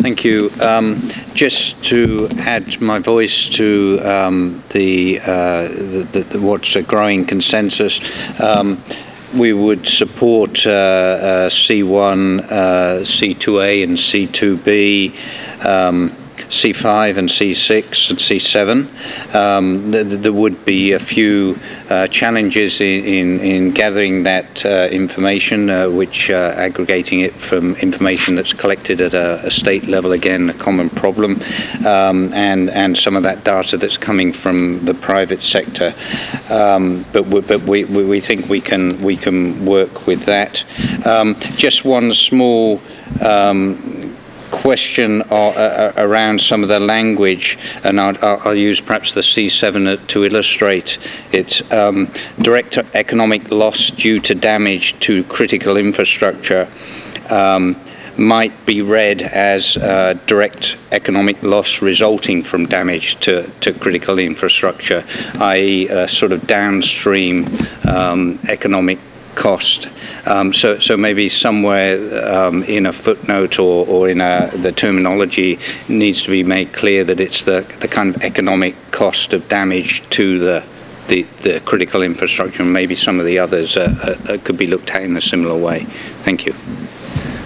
Thank you. Just to add my voice to what's a growing consensus, we would support C1, C2A, and C2B. C5 and C6 and C7. There would be a few challenges in gathering that information, which aggregating it from information that's collected at a state level, again, a common problem, and some of that data that's coming from the private sector. But we think we can work with that. Just one small question around some of the language, and I'll use perhaps the C7 to illustrate it. Direct economic loss due to damage to critical infrastructure might be read as direct economic loss resulting from damage to critical infrastructure, i.e. sort of downstream economic cost. So maybe somewhere in a footnote or in the terminology needs to be made clear that it's the kind of economic cost of damage to the critical infrastructure, and maybe some of the others could be looked at in a similar way. Thank you.